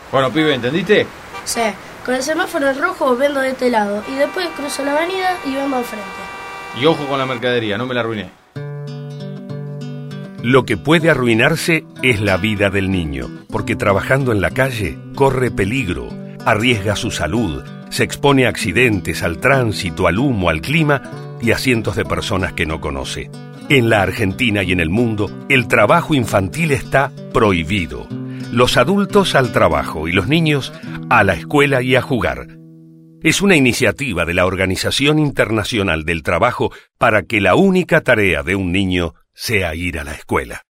Bueno, pibe, ¿entendiste? Sí, con el semáforo en rojo vendo de este lado y después cruzo la avenida y vendo al frente. Y ojo con la mercadería, no me la arruiné. Lo que puede arruinarse es la vida del niño, porque trabajando en la calle corre peligro, arriesga su salud, se expone a accidentes, al tránsito, al humo, al clima y a cientos de personas que no conoce. En la Argentina y en el mundo, el trabajo infantil está prohibido. Los adultos al trabajo y los niños a la escuela y a jugar. Es una iniciativa de la Organización Internacional del Trabajo para que la única tarea de un niño sea ir a la escuela.